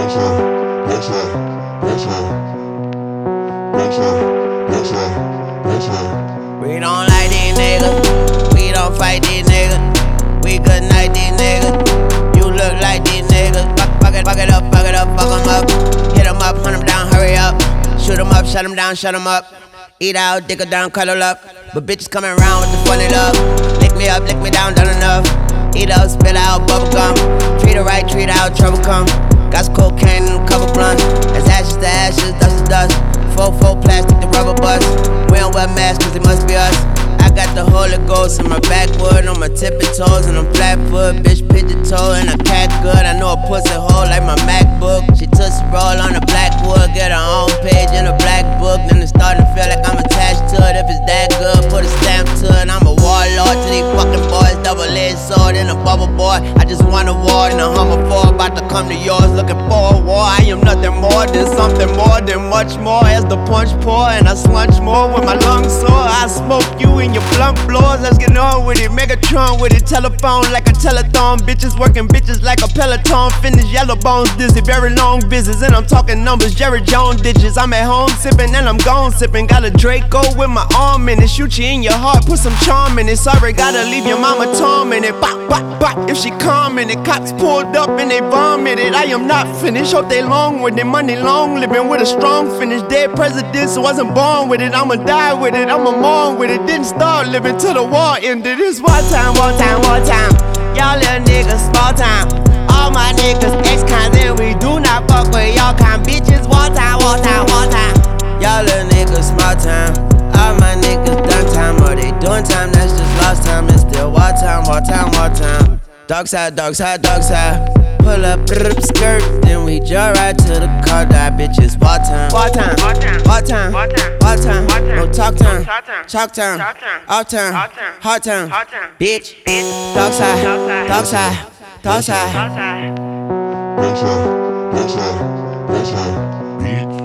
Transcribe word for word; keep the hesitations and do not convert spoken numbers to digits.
We don't like these niggas, we don't fight these niggas. We good night these niggas, you look like these niggas. Fuck, fuck it, fuck it up, fuck it up, fuck em up. Hit em up, hunt em down, hurry up. Shoot em up, shut em down, shut em up. Eat out, dick her down, cuddle up. But bitches coming around with the funny love. Lick me up, lick me down, done enough. Eat up, spit out, bubble gum. Treat her right, treat her out, trouble come. Got some cocaine and a couple blunts. It's ashes to ashes, dust to dust. Four, four plastic to rubber bust. We don't wear masks cause it must be us. I got the Holy Ghost in my backwood, on my tippy toes and I'm flat foot. Bitch pigeon toe and a cat good. I know a pussy hole like my MacBook. She tootsie roll on the blackwood, get her own page in a black book. Then it's starting to feel like I'm attached to it. If it's that good, put a stamp to it. I'm a warlord to these fucking boys, double-edged sword in a bubble boy. I just want a war in a Hummer four, about to come to yours, looking for a war. I am nothing more than something more than much more. As the punch pour and I slunch more with my lungs sore. I smoke you in your blunt floors. Let's get on with it. Megatron with it. Telephone like a telethon. Bitches working bitches like a peloton. Finish yellow bones dizzy. Very long visits and I'm talking numbers. Jerry Jones digits. I'm at home sipping and I'm gone sipping. Got a Draco with my arm in it. Shoot you in your heart. Put some charm in it. Sorry, gotta leave your mama tormented. Bop, bop, bop. If she commented. Cops pulled up and they vomited. I am not finished. Hope they long with it. Money long living with a strong finish. Dead presidents wasn't born with it. I'ma die with it. I'ma mourn with it. Didn't start living till the war ended. It's wartime, wartime, wartime. Y'all little niggas, small time. All my niggas ex-cons and we do not fuck with y'all kind bitches. Wartime, wartime, wartime. Y'all little niggas, small time. All my niggas done time or they doing time. That's just lost time. It's still wartime, wartime, wartime. Dark side, dark side, dark side. Pull up, brrr, skirt, then we jump right to the car. Die bitches, wartime, wartime, wartime, wartime, no talk time, chalk time, off time, hard time, bitch. Dark side, dark side, dark side. Dark side, dark side, dark side, bitch.